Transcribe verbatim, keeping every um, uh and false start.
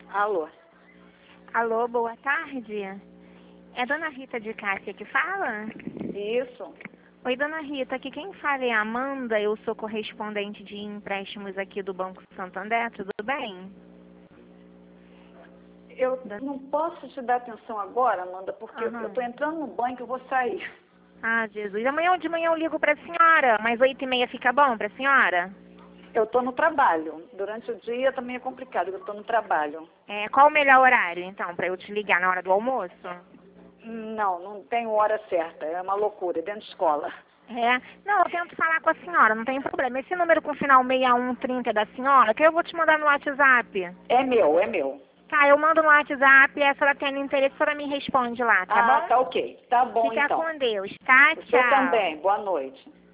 Alô? Alô, boa tarde. É Dona Rita de Cássia que fala? Isso. Oi, Dona Rita, aqui quem fala é a Amanda, eu sou correspondente de empréstimos aqui do Banco Santander, tudo bem? Eu não posso te dar atenção agora, Amanda, porque Aham. eu tô entrando no banco e eu vou sair. Ah, Jesus, amanhã de manhã eu ligo pra senhora, mas oito e meia fica bom pra senhora? Eu tô no trabalho. Durante o dia também é complicado, eu tô no trabalho. É, qual o melhor horário, então, pra eu te ligar na hora do almoço? Não, não tenho hora certa, é uma loucura, é dentro de escola. É, não, eu tento falar com a senhora, não tem problema. Esse número com final seis um trinta é da senhora, que eu vou te mandar no WhatsApp. É meu, é meu. Tá, eu mando no WhatsApp, a senhora tendo interesse, a senhora me responde lá, tá Ah, bom? tá ok. Tá bom Fica então. com Deus, tá? Você Tchau. também, boa noite.